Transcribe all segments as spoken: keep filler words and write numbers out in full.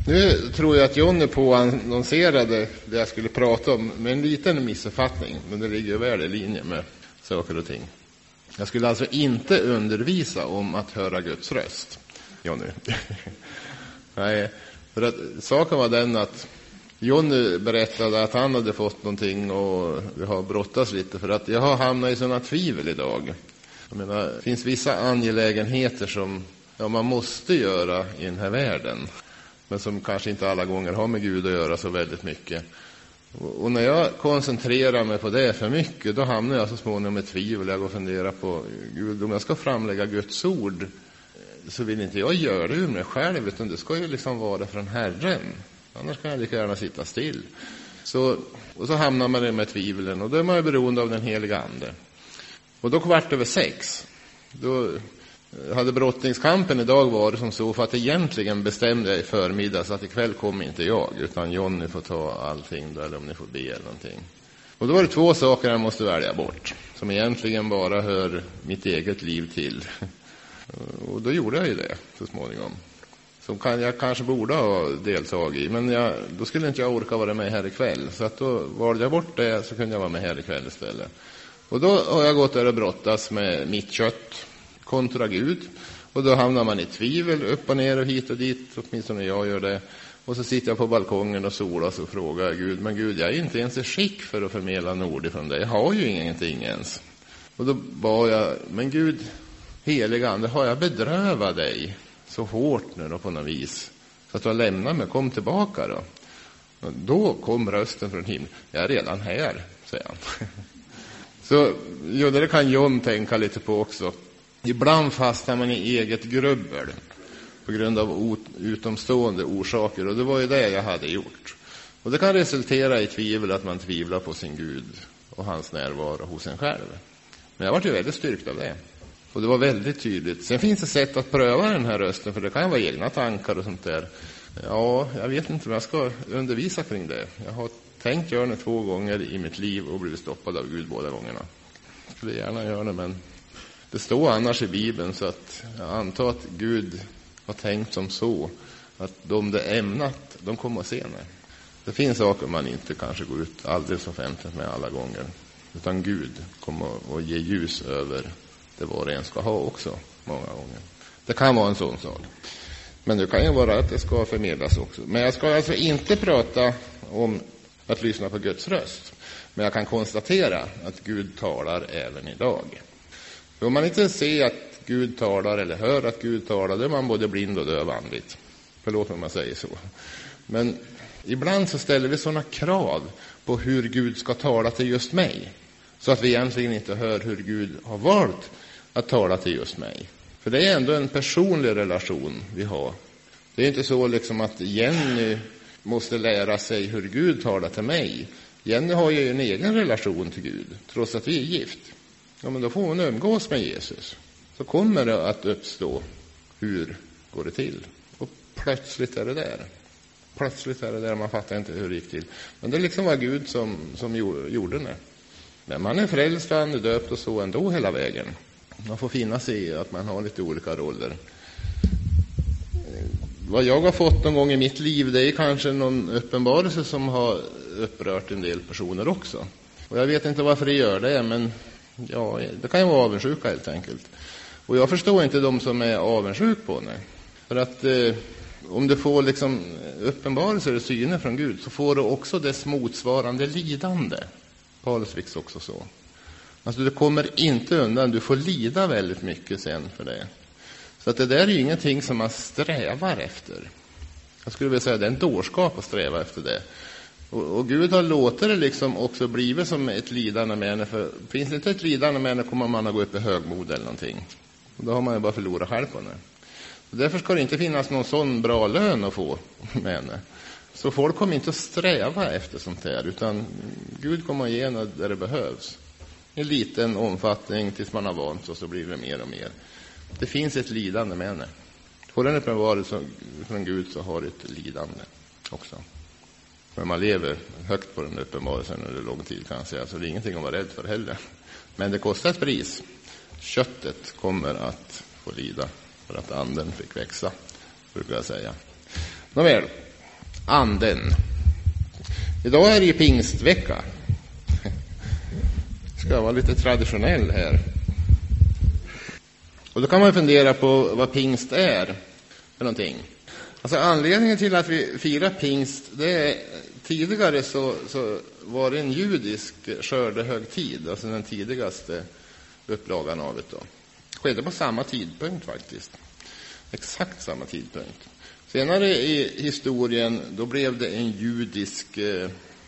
Nu tror jag att Jonny påannonserade det jag skulle prata om med en liten missuppfattning, men det ligger väl i linje med saker och ting. Jag skulle alltså inte undervisa om att höra Guds röst, Jonny. Nej, för att saken var den att Jonny berättade att han hade fått någonting och vi har brottats lite för att jag har hamnat i sådana tvivel idag. Jag menar, det finns vissa angelägenheter som ja, man måste göra i den här världen, men som kanske inte alla gånger har med Gud att göra så väldigt mycket. Och, och när jag koncentrerar mig på det för mycket, då hamnar jag så småningom i tvivel. Jag går och funderar på, Gud, om jag ska framlägga Guds ord så vill inte jag göra det ur mig själv, utan det ska ju liksom vara från Herren. Annars kan jag lika gärna sitta still. Så, och så hamnar man i med tvivlen, och då är man ju beroende av den heliga ande. Och då kvart över sex, då hade brottningskampen idag varit som så, för att egentligen bestämde jag i förmiddag så att ikväll kommer inte jag, utan Jonny får ta allting då, eller om ni får be eller någonting. Och då var det två saker jag måste välja bort, som egentligen bara hör mitt eget liv till. Och då gjorde jag ju det så småningom. Som kan, jag kanske borde ha deltagit i, men jag, då skulle inte jag orka vara med här ikväll. Så att då valde jag bort det, så kunde jag vara med här ikväll istället. Och då har jag gått där och brottas med mitt kött kontra Gud. Och då hamnar man i tvivel, upp och ner och hit och dit, åtminstone jag gör det. Och så sitter jag på balkongen och solas och frågar Gud, men Gud, jag är inte ens i skick för att förmedla ord ifrån dig. Jag har ju ingenting ens. Och då bad jag, men Gud, heliga ande, har jag bedrövat dig så hårt nu då på något vis, så att du har lämnat mig, kom tillbaka då. Och då kom rösten från himlen, jag är redan här, säger han. Så jo, det kan John tänka lite på också. Ibland fastnar man i eget grubbel på grund av utomstående orsaker, och det var ju det jag hade gjort. Och det kan resultera i tvivel, att man tvivlar på sin Gud och hans närvaro hos en själv. Men jag var ju väldigt styrkt av det. Och det var väldigt tydligt. Sen finns det sätt att pröva den här rösten, för det kan vara egna tankar och sånt där. Ja, jag vet inte om jag ska undervisa kring det. Jag har tänkt göra det två gånger i mitt liv och blivit stoppad av Gud båda gångerna. Jag skulle gärna göra det, men det står annars i Bibeln, så att jag antar att Gud har tänkt som så, att de det ämnat, de kommer att se när. Det finns saker man inte kanske går ut alldeles offentligt med alla gånger, utan Gud kommer att ge ljus över det var det en ska ha också många gånger. Det kan vara en sån sak. Men det kan ju vara att det ska förmedlas också. Men jag ska alltså inte prata om att lyssna på Guds röst. Men jag kan konstatera att Gud talar även idag. För om man inte ser att Gud talar eller hör att Gud talar, då är man både blind och döv andligt. Förlåt om man säger så. Men ibland så ställer vi sådana krav på hur Gud ska tala till just mig, så att vi egentligen inte hör hur Gud har valt att tala till just mig. För det är ändå en personlig relation vi har. Det är inte så liksom att Jenny måste lära sig hur Gud talar till mig. Jenny har ju en egen relation till Gud, trots att vi är gift. Ja, men då får hon umgås med Jesus. Så kommer det att uppstå, hur går det till? Och plötsligt är det där. Plötsligt är det där, man fattar inte hur det gick till. Men det liksom var Gud som, som gjorde det. Men man är frälst och han är döpt och så ändå hela vägen. Man får finna sig i att man har lite olika roller. Vad jag har fått någon gång i mitt liv, det är kanske någon uppenbarelse som har upprört en del personer också. Och jag vet inte varför det gör det, men ja, det kan ju vara avundsjuka helt enkelt. Och jag förstår inte de som är avundsjuk på det. För att eh, om du får liksom uppenbarelser och syner från Gud, så får du också dess motsvarande lidande. Paulus fick också så. Alltså du kommer inte undan, du får lida väldigt mycket sen för det. Så att det där är ju ingenting som man strävar efter. Jag skulle vilja säga att det är en dårskap att sträva efter det. Och, och Gud har låtit det liksom också blivit som ett lidande med henne. För finns det inte ett lidande med henne, kommer man att gå upp i högmod eller någonting. Och då har man ju bara förlorat själv på henne. Och därför ska det inte finnas någon sån bra lön att få med henne. Så folk kommer inte att sträva efter sånt här, utan Gud kommer att ge henne där det behövs. I liten omfattning tills man har vant, och så blir det mer och mer. Det finns ett lidande med henne. Får den uppenbarelse från Gud, så har det ett lidande också. Men man lever högt på den uppenbarelsen under lång tid, kan jag säga. Så det är ingenting att vara rädd för heller. Men det kostar ett pris. Köttet kommer att få lida för att anden fick växa, brukar jag säga. Nåväl, anden. Idag är det ju pingstvecka. Ska jag vara lite traditionell här. Och då kan man fundera på vad pingst är för någonting. Alltså anledningen till att vi firar pingst, det är tidigare så, så var det en judisk skördehögtid, alltså den tidigaste upplagan av det då. Skedde på samma tidpunkt faktiskt. Exakt samma tidpunkt. Senare i historien då blev det en judisk eh,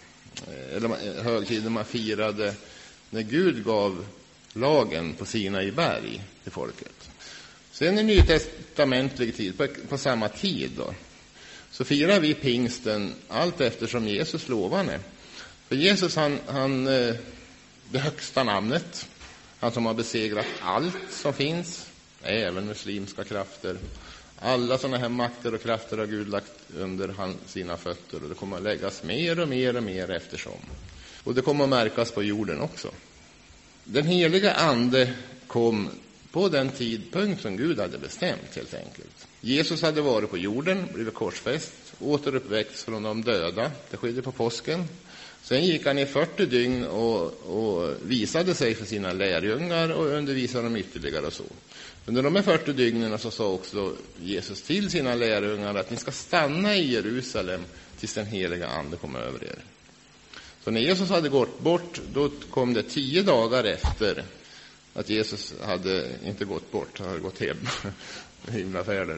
eller högtid när man firade när Gud gav lagen på Sinai berg till folket. Sen i nytestamentlig tid, på, på samma tid då, så firar vi pingsten allt eftersom Jesus lovade. För Jesus han, han det högsta namnet, han som har besegrat allt som finns, även muslimska krafter. Alla sådana här makter och krafter har Gud lagt under han, sina fötter, och det kommer att läggas mer och mer och mer eftersom. Och det kommer att märkas på jorden också. Den heliga ande kom på den tidpunkt som Gud hade bestämt helt enkelt. Jesus hade varit på jorden, blivit korsfäst, återuppväxt från de döda. Det skedde på påsken. Sen gick han i fyrtio dygn och, och visade sig för sina lärjungar och undervisade dem ytterligare och så. Under de här fyrtio dygnen så sa också Jesus till sina lärjungar att ni ska stanna i Jerusalem tills den heliga ande kommer över er. Så när Jesus hade gått bort, då kom det tio dagar efter att Jesus hade inte gått bort, han hade gått hem, himlafärden.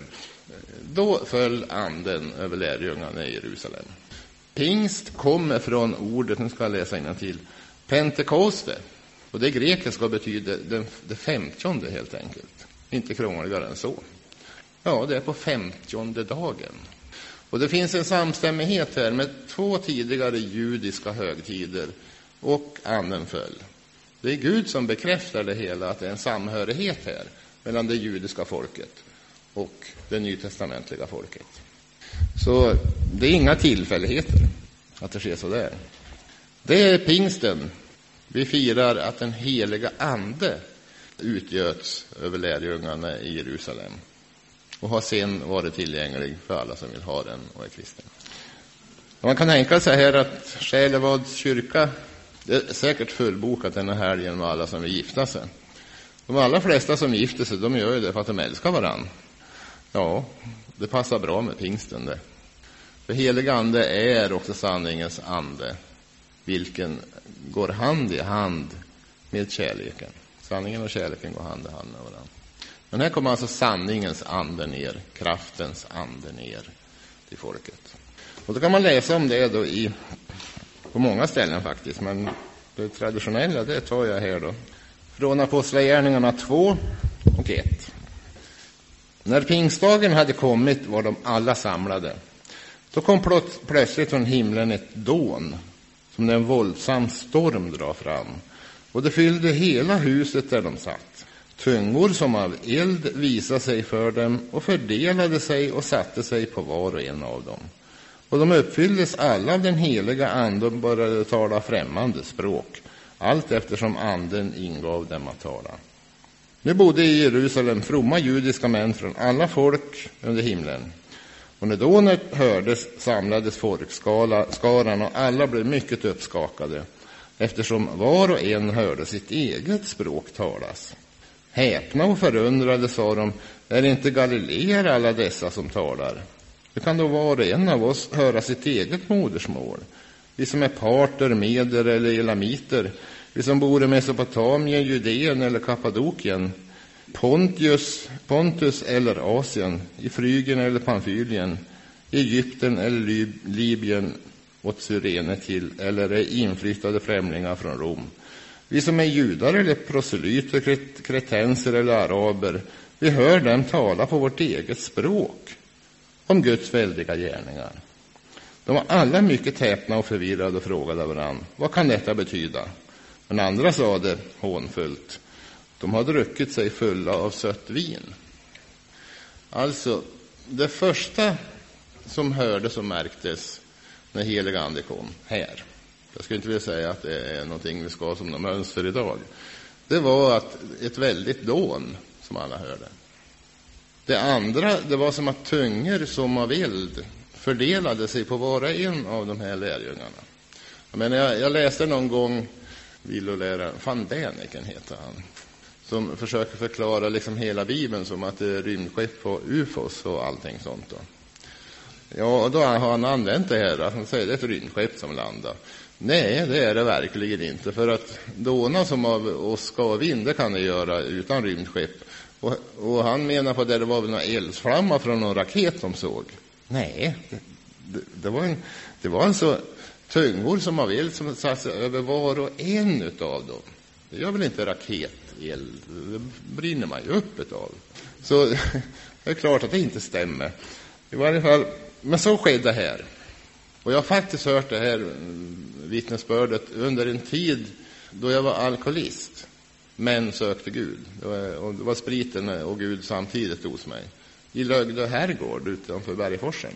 Då föll anden över lärjungarna i Jerusalem. Pingst kommer från ordet, nu ska jag läsa innantill, Pentekoste. Och det grekiska betyder den, det femtionde helt enkelt. Inte krångligare än så. Ja, det är på femtionde dagen. Och det finns en samstämmighet här med två tidigare judiska högtider och anden föll. Det är Gud som bekräftar det hela, att det är en samhörighet här mellan det judiska folket och det nytestamentliga folket. Så det är inga tillfälligheter att det sker så där. Det är pingsten. Vi firar att den heliga ande utgöts över lärjungarna i Jerusalem och har sen varit tillgänglig för alla som vill ha den och är kristen. Man kan tänka sig här att Själevads kyrka, det är säkert fullbokat den här helgen med alla som vill gifta sig. De allra flesta som gifter sig, de gör ju det för att de älskar varann. Ja, det passar bra med pingsten det. För helig ande är också sanningens ande, vilken går hand i hand med kärleken. Sanningen och kärleken går hand i hand med varandra. Men här kommer alltså sanningens ande ner, kraftens ande ner till folket. Och då kan man läsa om det då i, på många ställen faktiskt, men det traditionella det tar jag här då. Från Apostlagärningarna två och ett. När pingstdagen hade kommit var de alla samlade. Då kom plöts- plötsligt från himlen ett dån, som en våldsam storm drar fram. Och det fyllde hela huset där de satt. Tungor som av eld visade sig för dem och fördelade sig och satte sig på var och en av dem. Och de uppfylldes alla av den heliga anden och började tala främmande språk, allt eftersom anden ingav dem att tala. Nu bodde i Jerusalem fromma judiska män från alla folk under himlen. Och när dånet hördes samlades folkskaran och alla blev mycket uppskakade, eftersom var och en hörde sitt eget språk talas. Häpna och förundrade sa de, är det inte galileer alla dessa som talar? Hur kan då var och en av oss höra sitt eget modersmål? Vi som är parter, meder eller elamiter, vi som bor i Mesopotamien, Judeen eller Kappadokien, Pontius, Pontus eller Asien, i Frygien eller Pamfylien, Egypten eller Libyen åt Cyrene till, eller är inflyttade främlingar från Rom. Vi som är judar eller proselyter, kretenser eller araber, vi hör dem tala på vårt eget språk om Guds väldiga gärningar. De var alla mycket häpna och förvirrade och frågade varandra, vad kan detta betyda? Men andra sa det hånfullt, de har druckit sig fulla av sött vin. Alltså, det första som hördes och märktes när helig ande kom här, jag skulle inte vilja säga att det är någonting vi ska som de önskar idag, det var att ett väldigt dån som alla hörde. Det andra, det var som att tungor som av eld fördelade sig på var och en av de här lärjungarna. Jag, menar, jag, jag läste någon gång villoläraren, van Däniken heter han, som försöker förklara liksom hela Bibeln som att det är rymdskepp på U F Os och allting sånt då. Ja, och då har han använt det här, att han säger det är ett rymdskepp som landar. Nej, det är det verkligen inte, för att dåna som av oss ska vind, det kan det göra utan rymdskepp. Och, och han menar på det, det var väl någon eldsflamma från någon raket de såg. Nej, det, det, det var en, det var alltså tungor som av eld som satt sig över var och en utav dem. Det gör väl inte raketel, det brinner man ju upp utav. Så det är klart att det inte stämmer. I varje fall, men så skedde här. Och jag har faktiskt hört det här vittnesbördet under en tid då jag var alkoholist, men sökte Gud. Det var, och det var spriten och Gud samtidigt hos mig. I Lögdö herrgård utanför Bergforsen.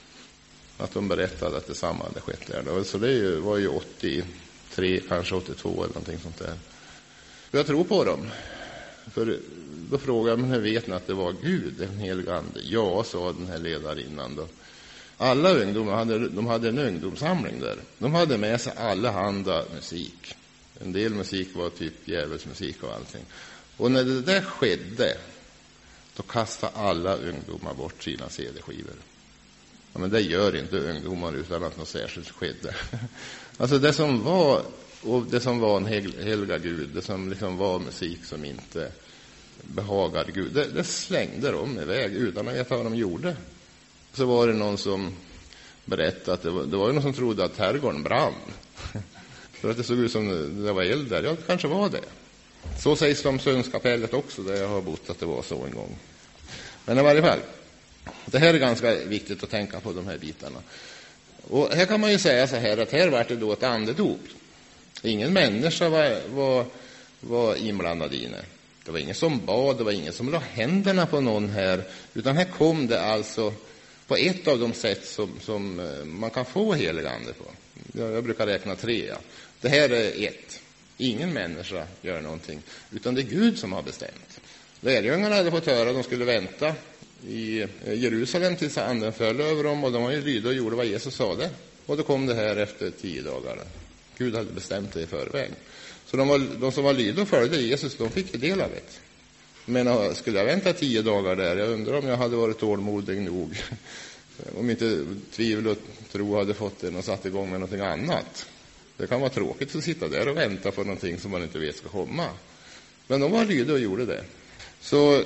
Att de berättade att detsamma hade skett där. Så det var ju åttiotre, kanske åttiotvå eller någonting sånt där. Jag tror på dem. För då frågade jag, men hur vet ni att det var Gud, den helige ande? Ja, sa den här ledarinnan då. Alla ungdomar hade, de hade en ungdomssamling där. De hade med sig alla handa musik. En del musik var typ djävulsmusik och allting. Och när det där skedde, då kastade alla ungdomar bort sina C D-skivor. Ja, men det gör inte ungdomar utan att något särskilt skedde. Alltså det som var, och det som var en hel, helga Gud, det som liksom var musik som inte behagar Gud, det, det slängde de iväg utan att veta vad de gjorde. Så var det någon som berättade att det var, det var någon som trodde att herrgården brann. För att det såg ut som det var eld där. Ja, det kanske var det. Så sägs det om Sundskapellet också, där jag har bott, att det var så en gång. Men i varje fall, det här är ganska viktigt att tänka på, de här bitarna. Och här kan man ju säga så här, att här var det då ett andedop. Ingen människa var, var, var inblandad i det. Det var ingen som bad, det var ingen som la händerna på någon här. Utan här kom det alltså på ett av de sätt som, som man kan få helig ande på. Jag, jag brukar räkna tre. Ja. Det här är ett. Ingen människa gör någonting, utan det är Gud som har bestämt. Lärjungarna hade fått höra att de skulle vänta i Jerusalem tills anden föll över dem, och de var ju lydiga och gjorde vad Jesus sa det. Och då kom det här efter tio dagar. Gud hade bestämt det i förväg. Så de, var, de som var lydiga och följde Jesus, de fick del av det. Men skulle jag vänta tio dagar där, jag undrar om jag hade varit tålmodig nog. Om inte tvivel och tro hade fått den och satt igång med någonting annat. Det kan vara tråkigt att sitta där och vänta på någonting som man inte vet ska komma. Men de var lydiga och gjorde det. Så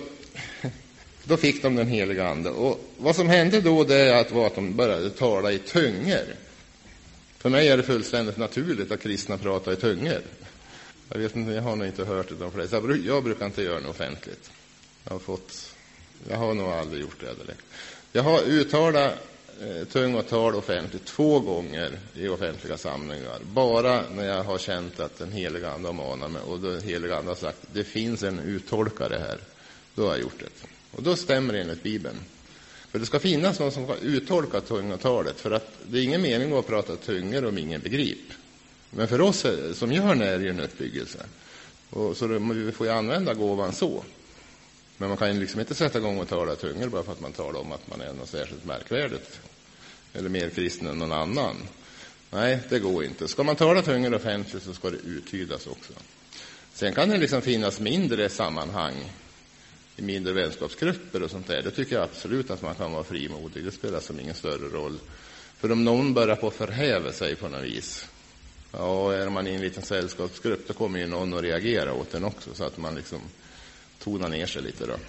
då fick de den heliga ande. Och vad som hände då, det är att, var att de började tala i tungor. För mig är det fullständigt naturligt att kristna pratar i tungor. Jag vet inte, jag har nog inte hört det de flesta. Jag brukar inte göra det offentligt. Jag har fått, jag har nog aldrig gjort det direkt. Jag har uttalat eh, tungotal offentligt två gånger i offentliga samlingar. Bara när jag har känt att den heliga ande har manat mig, och den heliga ande har sagt, det finns en uttolkare här. Då har jag gjort det. Och då stämmer det enligt Bibeln. För det ska finnas någon som kan uttolka tungotalet. För att det är ingen mening att prata tungor om ingen begrip. Men för oss som gör det är det en uppbyggelse. Och så vi får ju använda gåvan så. Men man kan ju liksom inte sätta igång och tala tungor bara för att man talar om att man är något särskilt märkvärdigt. Eller mer kristen än någon annan. Nej, det går inte. Ska man tala tungor offentligt så ska det uttydas också. Sen kan det liksom finnas mindre sammanhang i mindre vänskapsgrupper och sånt där. Det tycker jag absolut att man kan vara frimodig. Det spelar som ingen större roll. För om någon börjar på förhäva sig på något vis, ja, är man i en liten sällskapsgrupp, då kommer ju någon att reagera åt den också, så att man liksom tonar ner sig lite då.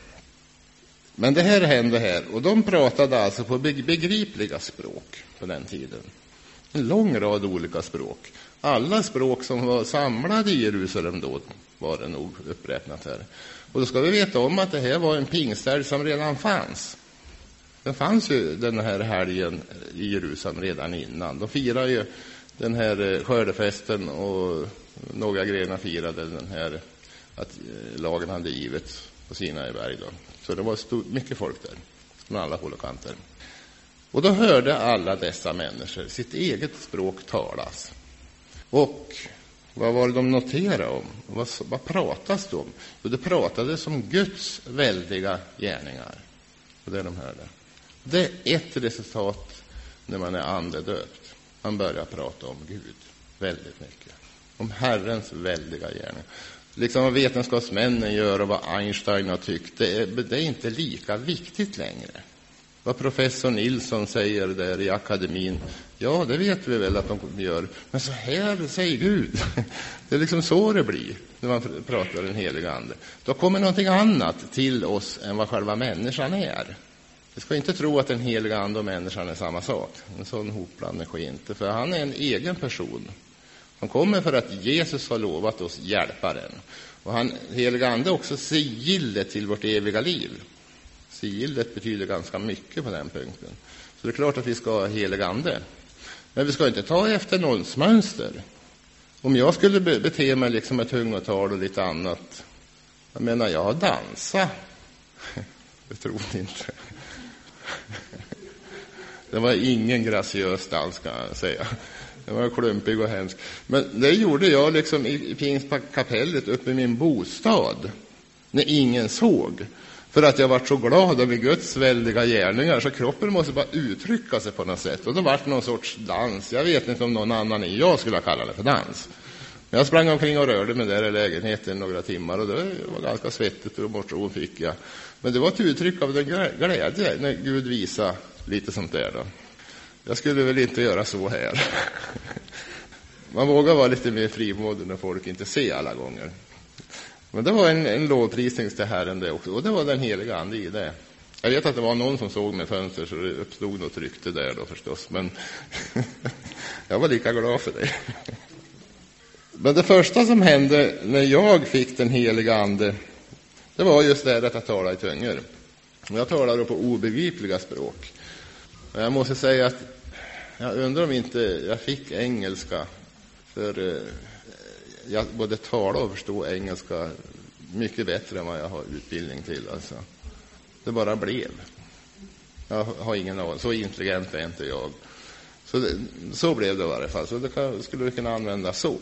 Men det här hände här, och de pratade alltså på begripliga språk på den tiden. En lång rad olika språk. Alla språk som var samlade i Jerusalem då var det nog uppräknat här. Och då ska vi veta om att det här var en pingsthelg som redan fanns. Den fanns ju den här helgen i Jerusalem redan innan. De firar ju den här skördefesten, och några grenar firade den här att lagen hade givet på Sinai berg då. Så det var stor, mycket folk där, från alla håll och kanter. Och då hörde alla dessa människor sitt eget språk talas. Och vad var det de noterade om? Vad, vad pratas det om? Jo, det pratades om Guds väldiga gärningar. Och det de hörde. Det är ett resultat när man är andedöpt. Man börjar prata om Gud väldigt mycket. Om Herrens väldiga gärning. Liksom vad vetenskapsmännen gör och vad Einstein har tyckt, det är, det är inte lika viktigt längre. Vad professor Nilsson säger där i akademin, ja, det vet vi väl att de gör. Men så här säger Gud. Det är liksom så det blir när man pratar om den heliga ande. Då kommer någonting annat till oss än vad själva människan är. Vi ska inte tro att den heliga ande och människan är samma sak. En sån hopblandning sker inte. För han är en egen person. Han kommer för att Jesus har lovat oss hjälparen. Och han, heliga ande, också sigillet till vårt eviga liv. Sigillet betyder ganska mycket på den punkten. Så det är klart att vi ska ha helig ande. Men vi ska inte ta efter någons mönster. Om jag skulle bete mig liksom ett tungotal och lite annat. Jag menar, jag har dansat. Det tror jag inte. Det var ingen graciös dans, kan jag säga. Det var klumpig och hemsk. Men det gjorde jag liksom i Pingstkapellet uppe i min bostad. När ingen såg. För att jag var så glad över Guds väldiga gärningar, så kroppen måste bara uttrycka sig på något sätt. Och då var det någon sorts dans. Jag vet inte om någon annan än jag skulle kalla det för dans. Men jag sprang omkring och rörde mig där i lägenheten några timmar. Och det var ganska svettigt och motion fick jag. Men det var ett uttryck av den glädje när Gud visade lite sånt där då. Jag skulle väl inte göra så här. Man vågar vara lite mer frimodig när folk inte ser alla gånger. Men det var en, en lovprisning till Herren det också. Och det var den heliga ande i det. Jag vet att det var någon som såg med fönster, så det uppstod något rykte där då förstås. Men jag var lika glad för det. Men det första som hände när jag fick den heliga ande, det var just det att jag talade i tungor. Jag talade på obegripliga språk. Och jag måste säga att jag undrar om inte jag fick engelska. För jag både talar och förstår engelska mycket bättre än vad jag har utbildning till. Alltså. Det bara blev. Jag har ingen aning. Så intelligent är inte jag. Så, det, så blev det i varje fall. Så det kan, skulle vi kunna använda så.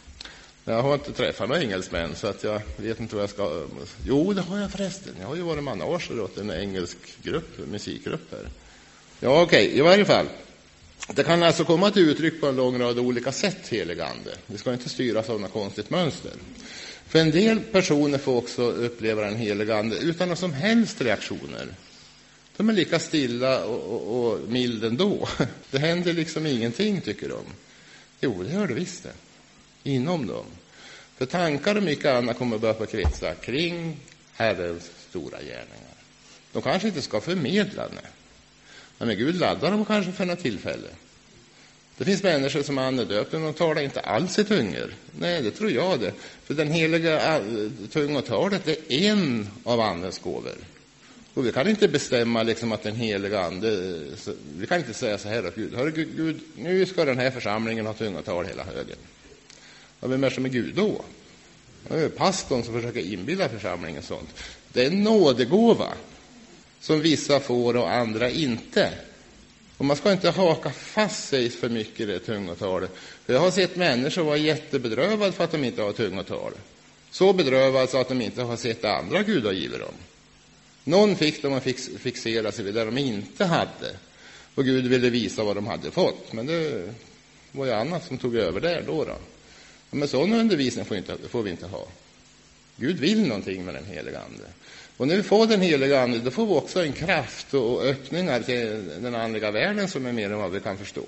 Jag har inte träffat några engelsmän, så att jag vet inte vad jag ska... Jo, det har jag förresten. Jag har ju varit manager åt en engelsk grupp, musikgrupp här. Ja, okej. Okay. I varje fall. Det kan alltså komma till uttryck på en lång rad olika sätt, helig ande. Vi ska inte styra sådana konstigt mönster. För en del personer får också uppleva den heliga ande utan några som helst reaktioner. De är lika stilla och, och, och mild ändå. Det händer liksom ingenting, tycker de. Jo, det gör det visst det. Inom dem. För tankar och mycket annat kommer att börja kretsa kring Herrens stora gärningar. De kanske inte ska förmedla det. Men Gud laddar dem kanske för något tillfälle. Det finns människor som är andedöpta och de talar inte alls i tungor. Nej, det tror jag det. För den heliga tungotalet är en av andens gåvor. Och vi kan inte bestämma liksom att den heliga ande... Vi kan inte säga så här att Gud, hör Gud, Gud, nu ska den här församlingen ha tungotal hela högen. Ja, vem är som är Gud då? Det är pastorn som försöker inbilla församlingen sånt. Det är en nådegåva som vissa får och andra inte. Och man ska inte haka fast sig för mycket i det tungotalet. För jag har sett människor vara jättebedrövade för att de inte har tungotal. Så bedrövade så att de inte har sett andra Gud har givit dem. Någon fick dem att fix, fixera sig vid det de inte hade. Och Gud ville visa vad de hade fått. Men det var ju annat som tog över där då. då. Men sån undervisning får, inte, får vi inte ha. Gud vill någonting med den heliga ande. Och när vi får den heliga ande, då får vi också en kraft och öppningar till den andliga världen som är mer än vad vi kan förstå.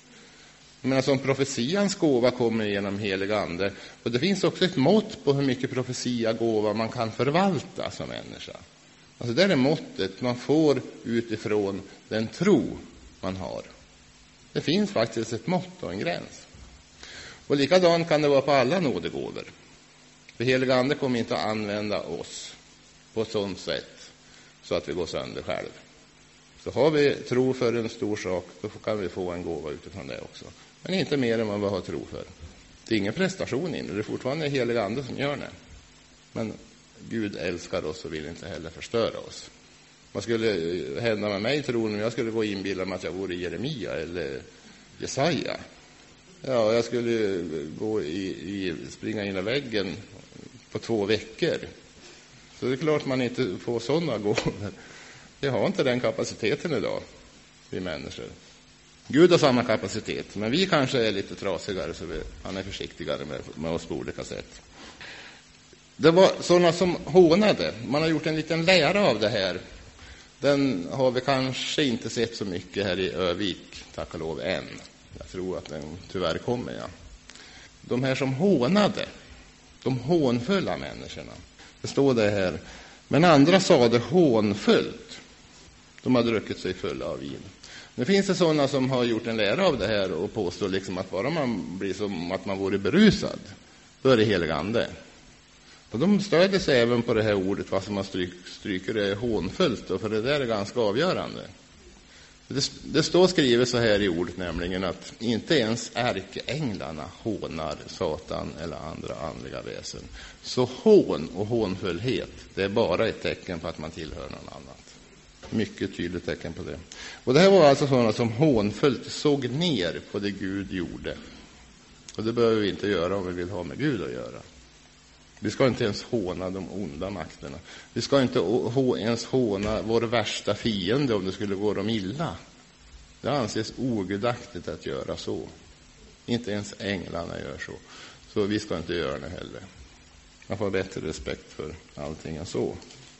Men som profetians gåva kommer genom heliga ande. Och det finns också ett mått på hur mycket profetia gåva man kan förvalta som människa. Alltså det är måttet man får utifrån den tro man har. Det finns faktiskt ett mått och en gräns. Och likadant kan det vara på alla nådegåvor. För heliga ande kommer inte att använda oss på ett sådant sätt så att vi går sönder själv. Så har vi tro för en stor sak, då kan vi få en gåva utifrån det också. Men inte mer än vad vi har tro för. Det är ingen prestation in, det är fortfarande heliga ande som gör det. Men Gud älskar oss och vill inte heller förstöra oss. Vad skulle hända med mig, tror ni? Jag skulle gå och inbilla mig att jag vore Jeremia eller Jesaja. Ja, jag skulle gå i, i, springa in i väggen på två veckor. Så det är klart man inte får sådana gåvor. Vi har inte den kapaciteten idag, vi människor. Gud har samma kapacitet, men vi kanske är lite trasigare, så vi, han är försiktigare med, med oss på olika sätt. Det var sådana som hånade. Man har gjort en liten lära av det här. Den har vi kanske inte sett så mycket här i Övik, tack och lov, än. Jag tror att den tyvärr kommer, ja. De här som hånade, de hånfulla människorna. Det står det här. Men andra sa det hånfullt. De har druckit sig fulla av vin. Nu finns det sådana som har gjort en lära av det här och påstår liksom att bara man blir som att man vore berusad, då är det helig ande. Och de stöder sig även på det här ordet, fast man stryk, stryker det hånfullt, och för det där är ganska avgörande. Det, det står skrivet så här i ordet nämligen att inte ens ärkeänglarna hånar Satan eller andra andliga väsen. Så hån och hånfullhet, det är bara ett tecken på att man tillhör någon annat. Mycket tydligt tecken på det. Och det här var alltså sådana som hånfullt såg ner på det Gud gjorde. Och det behöver vi inte göra om vi vill ha med Gud att göra. Vi ska inte ens håna de onda makterna. Vi ska inte ens håna vår värsta fiende om det skulle gå dem illa. Det anses ogudaktigt att göra så. Inte ens änglarna gör så. Så vi ska inte göra det heller. Man får bättre respekt för allting än så.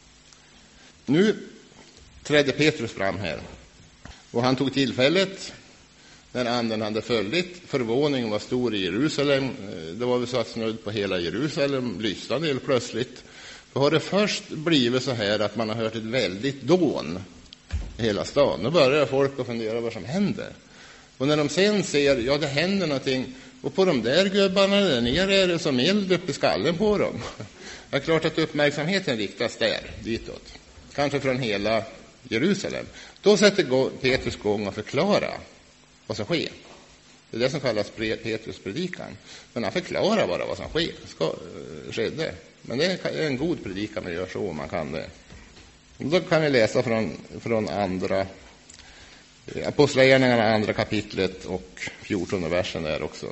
Nu trädde Petrus fram här. Och han tog tillfället när anden hade följt. Förvåningen var stor i Jerusalem. Det var väl så att snudd på hela Jerusalem lyssnade helt plötsligt. Då har det först blivit så här att man har hört ett väldigt dån i hela stan. Då börjar folk att fundera vad som händer. Och när de sen ser, ja det händer någonting, och på de där gubbarna där nere är det som eld upp i skallen på dem. Det är klart att uppmärksamheten riktas där, ditåt. Kanske från hela Jerusalem. Då sätter Petrus gång och förklara vad som sker. Det är det som kallas Petrus predikan. Men han förklarar bara vad som sker. Ska, skedde. Men det är en god predikan när man gör så, om man kan det. Då kan vi läsa från, från andra Apostlagärningarna, andra kapitlet och fjortonde versen där också.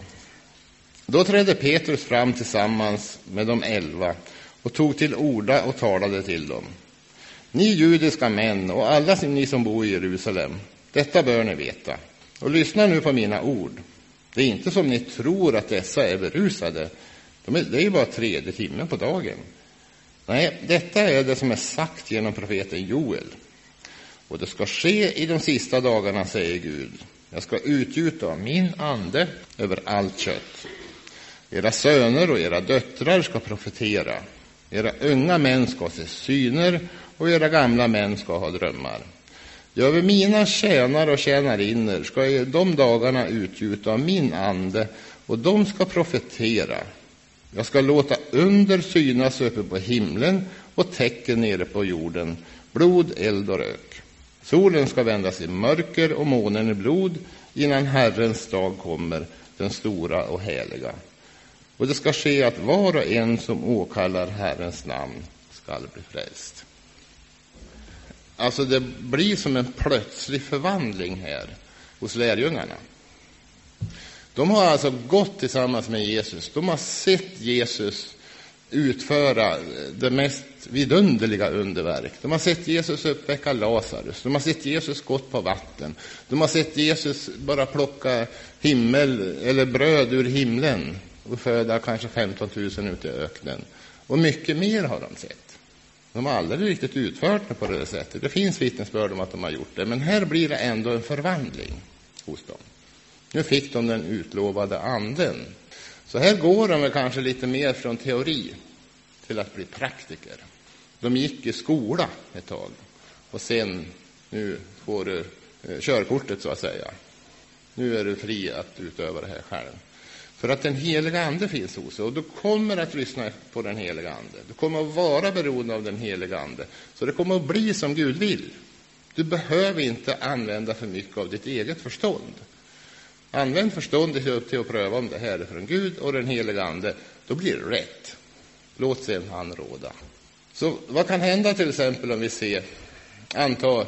Då trädde Petrus fram tillsammans med de elva och tog till orda och talade till dem. Ni judiska män och alla ni som bor i Jerusalem, detta bör ni veta. Och lyssna nu på mina ord. Det är inte som ni tror att dessa är berusade. De är, det är ju bara tredje timmen på dagen. Nej, detta är det som är sagt genom profeten Joel. Och det ska ske i de sista dagarna, säger Gud. Jag ska utgjuta min ande över allt kött. Era söner och era döttrar ska profetera. Era unga män ska se syner och era gamla män ska ha drömmar. Jag över mina tjänare och tjänarinnor ska i de dagarna utgjuta min ande, och de ska profetera. Jag ska låta under synas uppe på himlen och tecken nere på jorden, blod, eld och rök. Solen ska vändas i mörker och månen i blod innan Herrens dag kommer, den stora och heliga. Och det ska ske att var och en som åkallar Herrens namn ska bli frälst. Alltså det blir som en plötslig förvandling här hos lärjungarna. De har alltså gått tillsammans med Jesus. De har sett Jesus utföra det mest vidunderliga underverk. De har sett Jesus uppväcka Lazarus. De har sett Jesus gått på vatten. De har sett Jesus bara plocka himmel eller bröd ur himlen och föda kanske femton tusen ute i öknen. Och mycket mer har de sett. De har aldrig riktigt utfört det på det sättet. Det finns vittnesbörd om att de har gjort det. Men här blir det ändå en förvandling hos dem. Nu fick de den utlovade anden. Så här går de kanske lite mer från teori till att bli praktiker. De gick i skola ett tag. Och sen, nu får du eh, körkortet så att säga. Nu är du fri att utöva det här själv. För att den heliga ande finns hos dig. Och du kommer att lyssna på den heliga ande. Du kommer att vara beroende av den heliga ande. Så det kommer att bli som Gud vill. Du behöver inte använda för mycket av ditt eget förstånd. Använd förståndet till att pröva om det här är från Gud och den heliga ande. Då blir det rätt. Låt sen han råda. Så vad kan hända till exempel om vi ser, anta,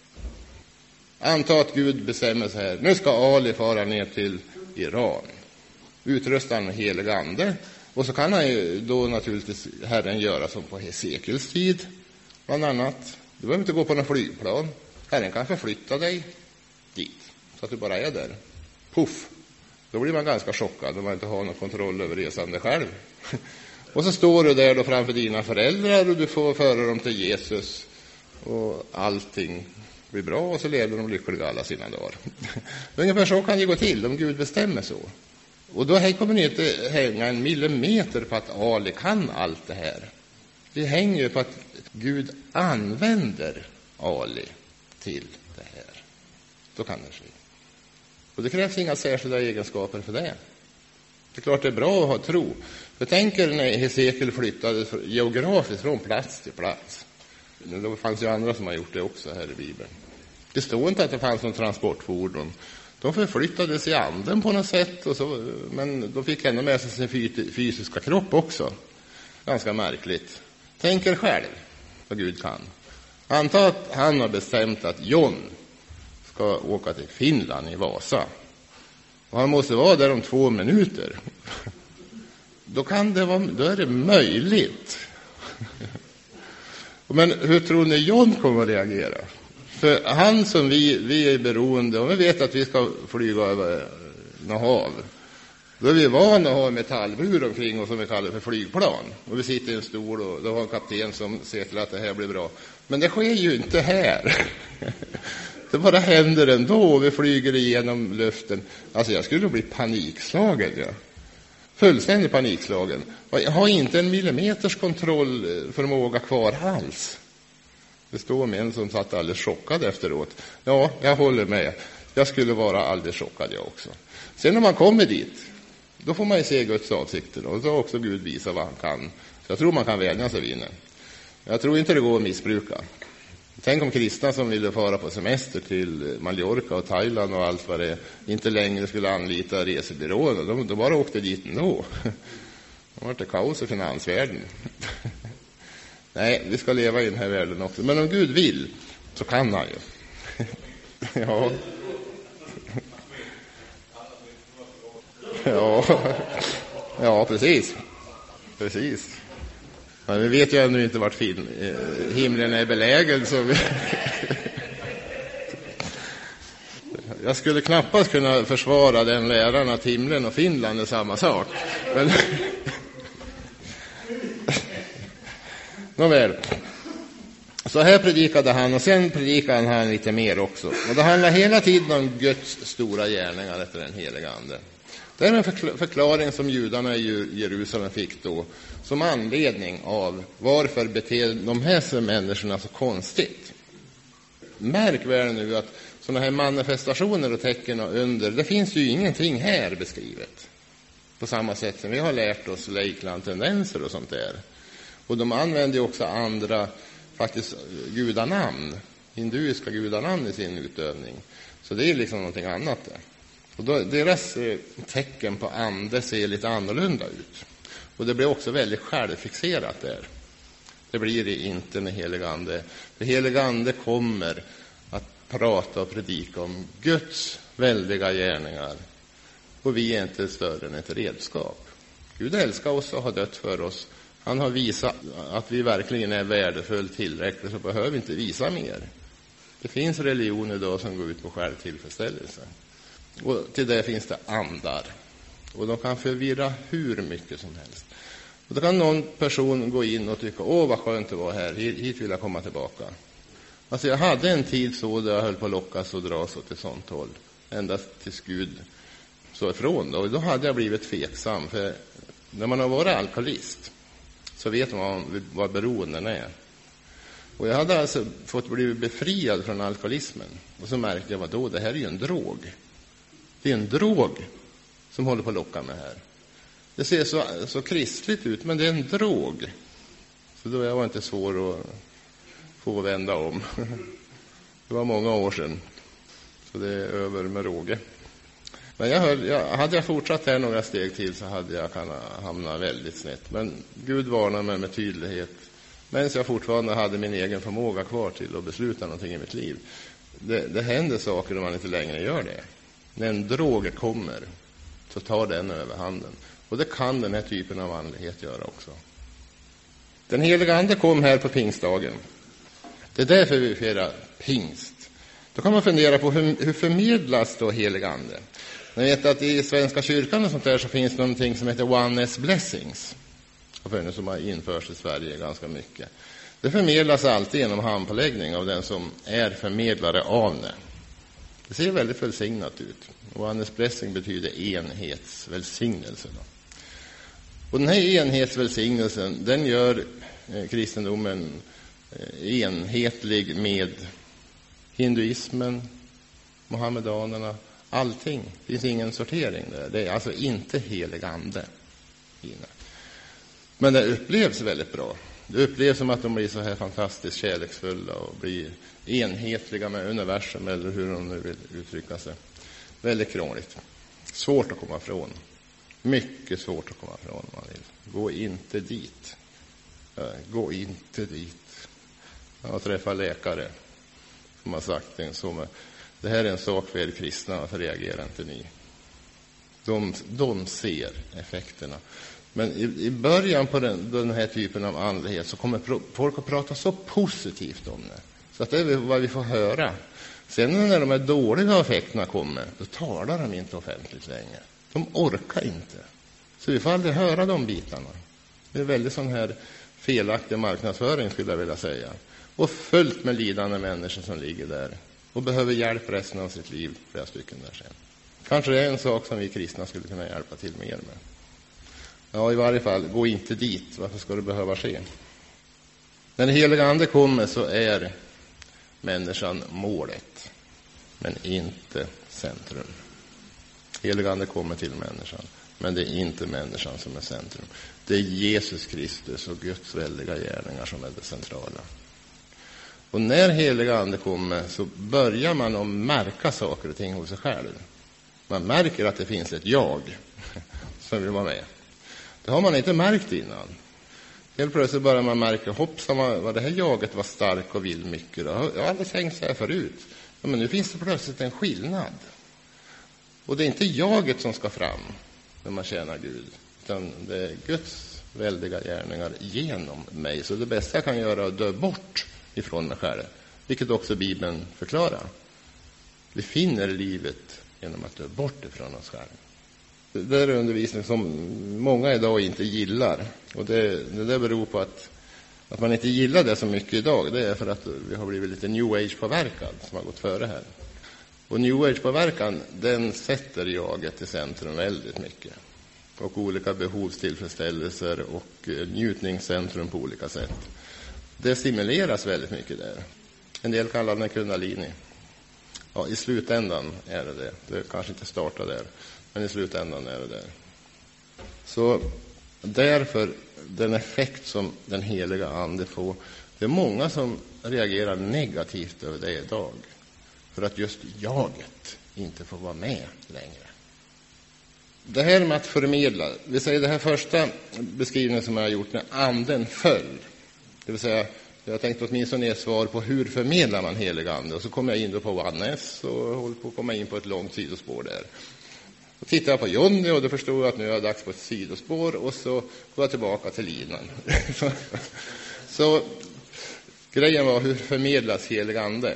anta att Gud bestämmer sig här. Nu ska Ali fara ner till Iran. Utrustar han med helig ande. Och så kan han ju då naturligtvis Herren göra som på Hesekiels tid. Bland annat. Du behöver inte gå på någon flygplan. Herren kan förflytta dig dit. så att du bara är där. Puff! Då blir man ganska chockad om man inte har någon kontroll över resande själv. Och så står du där då framför dina föräldrar och du får föra dem till Jesus. Och allting blir bra och så lever de lyckliga alla sina dagar. Ungefär så kan det gå till om Gud bestämmer så. Och då kommer det inte hänga en millimeter på att Ali kan allt det här. Det hänger ju på att Gud använder Ali till det här. Då kan det ske. Och det krävs inga särskilda egenskaper för det. Det är klart det är bra att ha tro. För tänk er när Hesekiel flyttade geografiskt från plats till plats. Det fanns ju andra som har gjort det också här i Bibeln. Det står inte att det fanns någon transportfordon. De förflyttades i anden på något sätt. Och så, men de fick ändå med sig sin fysiska kropp också. Ganska märkligt. Tänk er själv vad Gud kan. Anta att han har bestämt att John ska åka till Finland i Vasa. Och han måste vara där om två minuter. Då, kan det vara, då är det möjligt. Men hur tror ni John kommer att reagera? För han som vi, vi är beroende, om vi vet att vi ska flyga över något hav, då är vi vana att ha en metallbur omkring oss som vi kallar för flygplan. Och vi sitter i en stol och då har en kapten som ser till att det här blir bra. Men det sker ju inte här. Det bara händer ändå och vi flyger igenom luften. Alltså jag skulle bli panikslagen. Ja. Fullständigt panikslagen. Jag har inte en millimeters kontrollförmåga kvar alls. Det står med en som satt alldeles chockad efteråt. Ja, jag håller med. Jag skulle vara alldeles chockad jag också. Sen när man kommer dit, då får man ju se Guds avsikter. Och så har också Gud visat vad han kan. Så jag tror man kan vänja sig vid det. Jag tror inte det går att missbruka. Tänk om kristna som ville fara på semester till Mallorca och Thailand och allt vad det inte längre skulle anlita resebyråer. De, de bara åkte dit ändå. Det var det kaos i finansvärlden. Nej, vi ska leva i den här världen också. Men om Gud vill så kan han ju. Ja. Ja. Ja, precis. Precis. Men vi vet ju ännu inte vart fin, eh, himlen är belägen. Så vi jag skulle knappast kunna försvara den läraren att himlen och Finland är samma sak. Men nåväl. Så här predikade han och sen predikade han lite mer också. Och det handlar hela tiden om Guds stora gärningar efter den heliga ande. Det är en förklaring som judarna i Jerusalem fick då som anledning av varför beter de här människorna så konstigt. Märk väl nu att sådana här manifestationer och tecken och under, det finns ju ingenting här beskrivet. På samma sätt som vi har lärt oss Lakeland-tendenser och sånt där. Och de använder ju också andra faktiskt gudanamn, hinduiska gudanamn i sin utövning. Så det är liksom någonting annat där. Och då, deras eh, tecken på ande ser lite annorlunda ut. Och det blir också väldigt självfixerat där. Det blir det inte med helig ande. För helig ande kommer att prata och predika om Guds väldiga gärningar. Och vi är inte större än ett redskap. Gud älskar oss och har dött för oss. Han har visat att vi verkligen är värdefullt tillräckligt, så behöver vi inte visa mer. Det finns religion idag som går ut på självtillfredsställelse. Och till det finns det andar. Och de kan förvirra hur mycket som helst. Och då kan någon person gå in och tycka, åh vad skönt det var här, hit vill jag komma tillbaka. Alltså jag hade en tid så där jag höll på att lockas och dras åt ett sånt håll. Endast tills Gud så ifrån då. Och då hade jag blivit tveksam. För när man har varit alkoholist så vet man vad beroenden är. Och jag hade alltså fått bli befriad från alkoholismen. Och så märkte jag, vad då? Det här är ju en drog. Det är en drog som håller på att locka mig här. Det ser så, så kristligt ut, men det är en drog. Så då var jag inte svår att få vända om. Det var många år sedan. Så det är över med råge. Men jag höll, jag, hade jag fortsatt här några steg till så hade jag kunnat hamna väldigt snett. Men Gud varnar mig med tydlighet. Men jag fortfarande hade min egen förmåga kvar till att besluta någonting i mitt liv. Det, det händer saker om man inte längre gör det. När en drog kommer så tar den över handen. Och det kan den här typen av andlighet göra också. Den heliga ande kom här på pingstdagen. Det är därför vi firar pingst. Då kan man fundera på hur, hur förmedlas då helig ande. Ni vet att i Svenska kyrkan och sånt där så finns det någonting som heter oneness blessings. Och för som har införts i Sverige ganska mycket. Det förmedlas alltid genom handpåläggning av den som är förmedlare av det. Det ser väldigt välsignat ut. Oneness blessing betyder enhetsvälsignelse. Då. Och den här enhetsvälsignelsen, den gör eh, kristendomen eh, enhetlig med hinduismen, mohammedanerna, allting. Det finns ingen sortering där. Det är alltså inte helig ande. Men det upplevs väldigt bra. Det upplevs som att de blir så här fantastiskt kärleksfulla och blir enhetliga med universum, eller hur de nu vill uttrycka sig. Väldigt krångligt. Svårt att komma ifrån. Mycket svårt att komma ifrån om man vill. Gå inte dit. Gå inte dit. Jag har träffat läkare som har sagt det så med, det här är en sak för er kristna, att reagera inte ni. De, de ser effekterna. Men i, i början på den, den här typen av andlighet så kommer pro, folk att prata så positivt om det. Så att det är vad vi får höra. Sen när de här dåliga effekterna kommer, då talar de inte offentligt längre. De orkar inte. Så vi får aldrig höra de bitarna. Det är väldigt sån här felaktig marknadsföring, skulle jag vilja säga. Och fullt med lidande människor som ligger där och behöver hjälp resten av sitt liv, flera stycken där sen. Kanske det är en sak som vi kristna skulle kunna hjälpa till mer med. Ja, i varje fall, gå inte dit. Varför ska det behöva ske? När den heliga ande kommer så är människan målet, men inte centrum. Heliga ande kommer till människan, men det är inte människan som är centrum. Det är Jesus Kristus och Guds väldiga gärningar som är det centrala. Och när heliga ande kommer så börjar man att märka saker och ting hos sig själv. Man märker att det finns ett jag som vill vara med. Det har man inte märkt innan. Helt plötsligt börjar man märka, hoppsan vad det här jaget var stark och vill mycket. Jag har aldrig tänkt så här förut. Ja, men nu finns det plötsligt en skillnad. Och det är inte jaget som ska fram när man tjänar Gud. Utan det är Guds väldiga gärningar genom mig. Så det bästa jag kan göra är att dö bort ifrån mig själv. Vilket också Bibeln förklarar. Vi finner livet genom att dö bort ifrån oss själva. Det är undervisning som många idag inte gillar. Och det, det där beror på att, att man inte gillar det så mycket idag. Det är för att vi har blivit lite new age-påverkad som har gått före här. Och new age-påverkan, den sätter jaget i centrum väldigt mycket. Och olika behovstillfredsställelser och njutningscentrum på olika sätt. Det stimuleras väldigt mycket där. En del kallar den kundalini. Ja, i slutändan är det det. Det kanske inte startar där. Men i slutändan är det där. Så därför den effekt som den heliga ande får. Det är många som reagerar negativt över det idag. För att just jaget inte får vara med längre. Det här med att förmedla. Vi säger det här första beskrivningen som jag har gjort när anden föll. Det vill säga, jag tänkte åtminstone ge ett svar på hur förmedlar man helig ande. Och så kommer jag in då på oneness och håller på att komma in på ett långt sidospår där. Och tittar jag på Jonny och då förstod jag att nu är det dags på ett sidospår. Och så går jag tillbaka till linan. Så grejen var, hur förmedlas helig ande?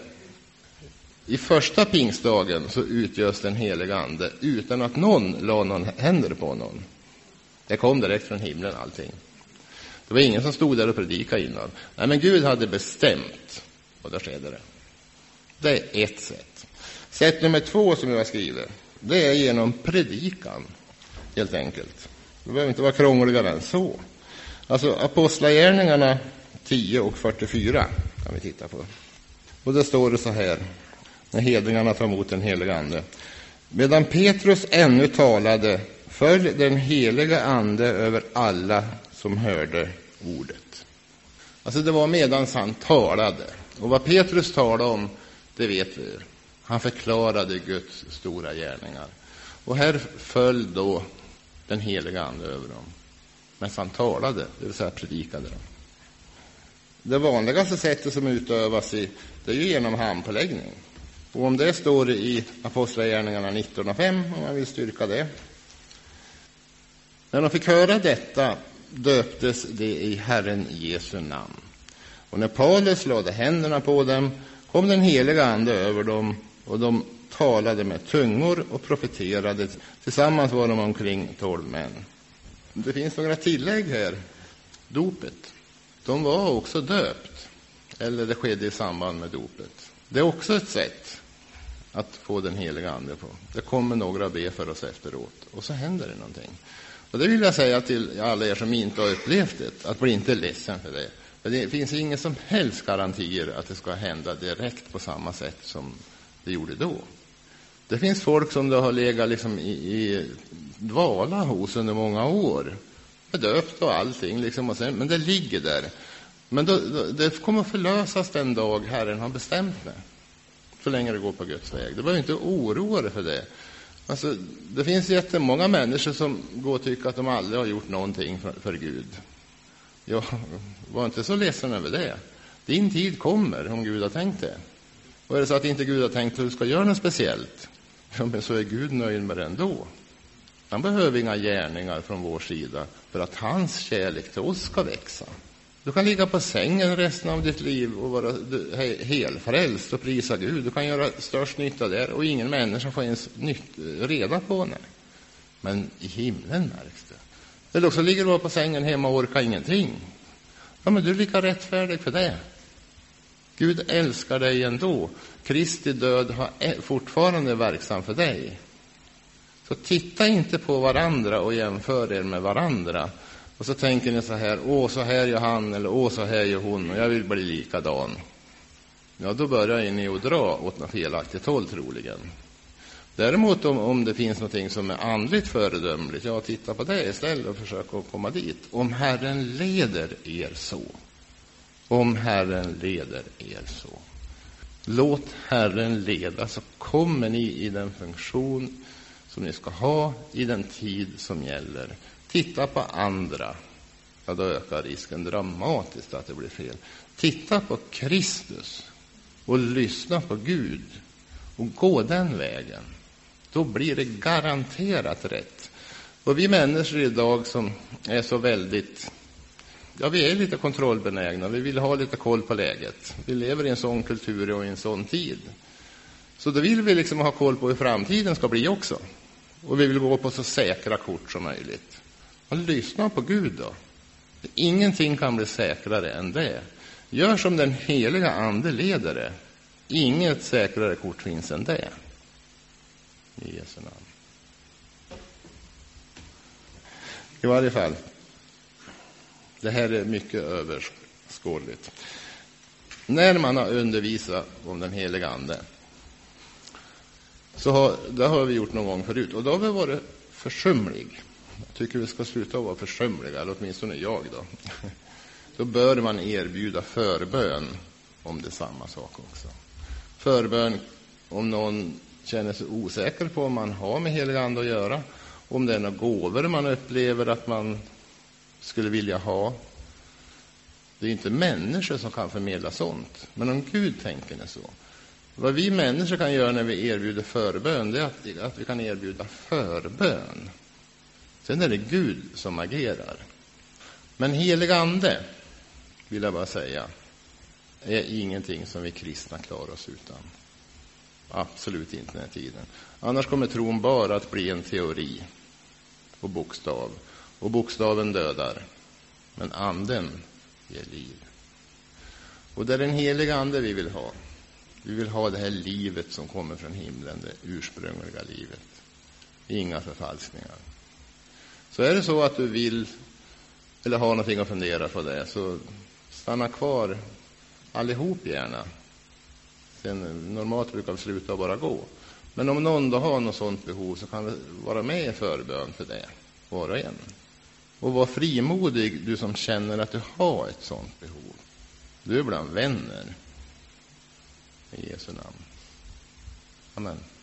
I första pingstdagen så utgörs den heliga ande utan att någon la någon händer på någon. Det kom direkt från himlen allting. Det var ingen som stod där och predikade innan. Nej, men Gud hade bestämt. Och då skedde det. Det är ett sätt. Sätt nummer två som jag skriver. Det är genom predikan. Helt enkelt. Det behöver inte vara krångligare än så. Alltså apostlagärningarna tio och fyrtiofyra kan vi titta på. Och det står det så här. När hedningarna tar emot den heliga ande. Medan Petrus ännu talade föll den heliga ande över alla som hörde ordet. Alltså det var medan han talade. Och vad Petrus talade om, det vet vi. Han förklarade Guds stora gärningar. Och här föll då den heliga ande över dem. Men han talade, det vill säga predikade dem. Det vanligaste sättet som utövas i, det är ju genom handpåläggning. Och om det står i apostlagärningarna nitton och fem, om man vill styrka det. När de fick höra detta döptes det i Herren Jesu namn. Och när Paulus lade händerna på dem kom den heliga ande över dem och de talade med tungor och profeterade. Tillsammans var de omkring tolv män. Det finns några tillägg här. Dopet. De var också döpt. Eller det skedde i samband med dopet. Det är också ett sätt att få den heliga ande på. Det kommer några att be för oss efteråt. Och så händer det någonting. Och det vill jag säga till alla er som inte har upplevt det. Att bli inte ledsen för det. För det finns ingen som helst garantier att det ska hända direkt på samma sätt som det gjorde då. Det finns folk som det har legat liksom i, i dvala hos under många år. Det är döpt och allting. Liksom, och sen, men det ligger där. Men då, då, det kommer att förlösas den dag Herren har bestämt det. Så länge det går på Guds väg. Det behöver inte oroa dig för det. Alltså, det finns jättemånga människor som går och tycker att de aldrig har gjort någonting för, för Gud. Jag var inte så ledsen över det. Din tid kommer om Gud har tänkt det. Och är det så att inte Gud har tänkt att du ska göra något speciellt, ja, men så är Gud nöjd med det ändå. Han behöver inga gärningar från vår sida för att hans kärlek till oss ska växa. Du kan ligga på sängen resten av ditt liv och vara helfrälst och prisa Gud. Du kan göra störst nytta där och ingen människa får ens nytt, reda på det. Men i himlen märks det. Eller också ligger du på sängen hemma och orkar ingenting. Ja, men du är lika rättfärdig för det. Gud älskar dig ändå. Kristi död har fortfarande verksam för dig. Så titta inte på varandra och jämför er med varandra. Och så tänker ni så här, åh så här gör han eller åh så här gör hon och jag vill bli likadan. Ja, då börjar ni att dra åt något felaktigt håll troligen. Däremot om, om det finns något som är andligt föredömligt, ja, titta på det istället och försöka komma dit. Om Herren leder er så. Om Herren leder er så. Låt Herren leda så kommer ni i den funktion som ni ska ha i den tid som gäller. Titta på andra. Ja, då ökar risken dramatiskt att det blir fel. Titta på Kristus och lyssna på Gud och gå den vägen. Då blir det garanterat rätt. Och vi människor idag som är så väldigt, ja, vi är lite kontrollbenägna. Vi vill ha lite koll på läget. Vi lever i en sån kultur och i en sån tid. Så då vill vi liksom ha koll på hur framtiden ska bli också. Och vi vill gå på så säkra kort som möjligt. Och lyssna på Gud då. Ingenting kan bli säkrare än det. Gör som den heliga ande leder det. Inget säkrare kort finns än det. I Jesu namn. I varje fall. Det här är mycket överskådligt. När man har undervisat om den heliga ande, så har, det har vi gjort någon gång förut. Och då har vi varit försumlig. Jag tycker vi ska sluta vara försumliga, eller åtminstone jag då. Då bör man erbjuda förbön om det är samma sak också. Förbön om någon känner sig osäker på om man har med helig ande att göra. Om det är några gåvor man upplever att man skulle vilja ha. Det är inte människor som kan förmedla sånt. Men om Gud tänker det så. Vad vi människor kan göra när vi erbjuder förbön, det är att, att vi kan erbjuda förbön. Sen är det Gud som agerar. Men helig ande, vill jag bara säga, är ingenting som vi kristna klarar oss utan. Absolut inte den här tiden. Annars kommer tron bara att bli en teori och bokstav. Och bokstaven dödar. Men anden ger liv. Och det är den heliga ande vi vill ha. Vi vill ha det här livet som kommer från himlen, det ursprungliga livet. Inga förfalskningar. Så är det så att du vill eller har någonting att fundera på det, så stanna kvar allihop gärna. Sen normalt brukar vi sluta och bara gå. Men om någon då har något sånt behov, så kan det vara med i förbön för det, var och en. Och var frimodig, du som känner att du har ett sånt behov. Du är bland vänner. I Jesu namn. Amen.